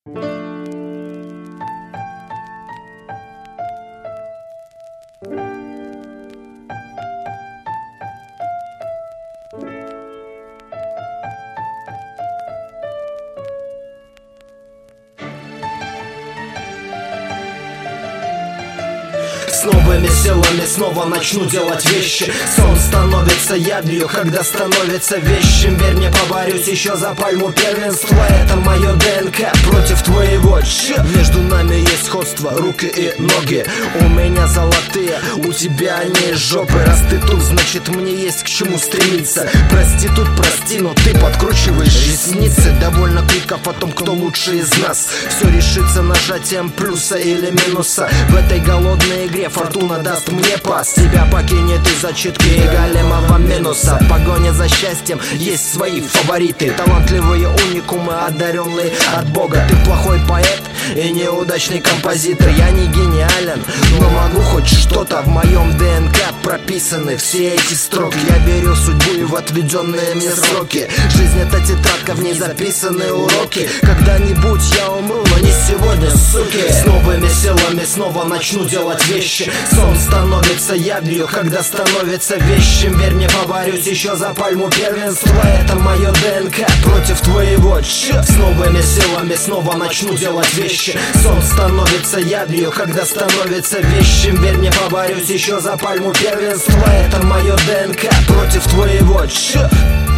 С новыми силами снова начну делать вещи. Сон становится ядью, когда становится вещим. Верь мне, поборюсь еще за пальму первенства. Это мое ДНК против твоего. Между нами есть сходство, руки и ноги. У меня золотые, у тебя они жопы. Раз ты тут, значит мне есть к чему стремиться. Прости тут, прости, но ты подкручиваешь ресницы. Довольно криков о том, кто лучше из нас. Все решится нажатием плюса или минуса. В этой голодной игре фортуна даст мне пас. Тебя покинет из-за читки и големого минуса. В погоне за счастьем есть свои фавориты. Талантливые уникумы, одаренные от Бога. Ты плохой поэт и неудачный композитор. Я не гениален, но могу хоть что-то. В моем ДНК прописаны все эти строки. Я верю в судьбу и в отведенные мне сроки. Жизнь это тетрадка, в ней записаны уроки. Когда-нибудь я умру, но не сегодня, суки. С новыми силами снова начну делать вещи. Сон становится ядью, когда становится вещим. Верь мне, поборюсь еще за пальму первенства. Это мое ДНК против твоего. С новыми силами снова начну делать вещи. Сон становится ядью, когда становится вещим. Верь мне, поборюсь еще за пальму первенства. Это мое ДНК против твоего.